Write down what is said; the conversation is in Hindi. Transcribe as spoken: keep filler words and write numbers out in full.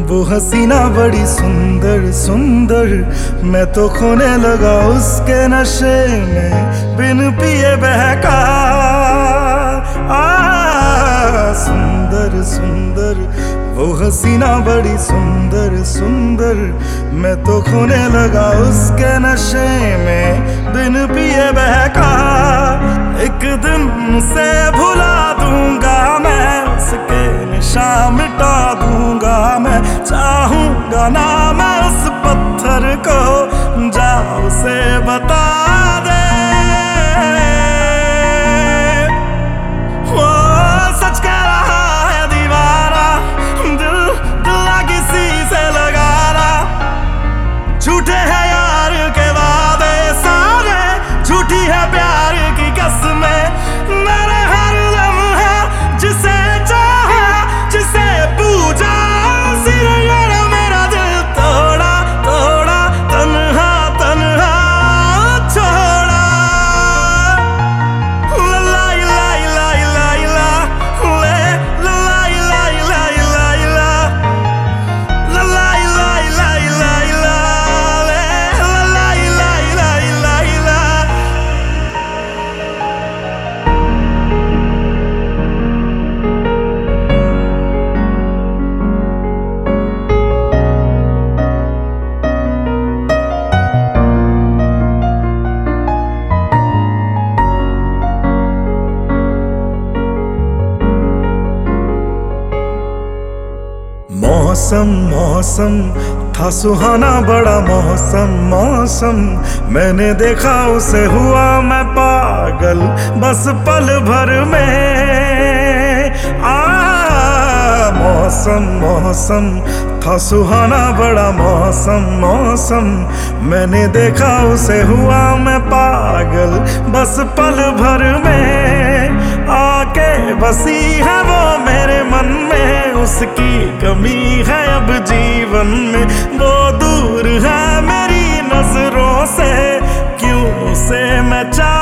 वो हसीना बड़ी सुंदर सुंदर, मैं तो खोने लगा उसके नशे में, बिन पिए बहका। आ, सुंदर सुंदर वो हसीना बड़ी सुंदर सुंदर, मैं तो खोने लगा उसके नशे में, बिन पिए बहका। एक दिन उसे भुला दूंगा मैं, उसके निशान मिटा दूंगा मैं, चाहूंगा ना मैं उस पत्थर को, जा उसे बता दे। वो सच कह रहा है दीवाना, दिल दिल किसी से लगाना, झूठे हैं यार के वादे सारे, झूठी है प्यार की कसमें। मैंने हर लम्हा जिसे चाहा, जिसे पूजा, सिर्फ मेरा दिल तोड़ा तोड़ा, तन्हा तन्हा छोड़ा। लाई लाई लाई लाई ला ले, लाई लाई लाई लाई ला, लाई लाई लाई लाई ला ले, लाई लाई लाई लाई ला। मौसम मौसम था सुहाना बड़ा मौसम मौसम, मैंने देखा उसे हुआ मैं पागल बस पल भर में। आ मौसम मौसम था सुहाना बड़ा मौसम मौसम, मैंने देखा उसे हुआ मैं पागल बस पल भर में। आके बसी है वो मेरे मन में, उसकी कमी है अब जीवन में, वो दूर है मेरी नजरों से, क्यों उसे मैं चाह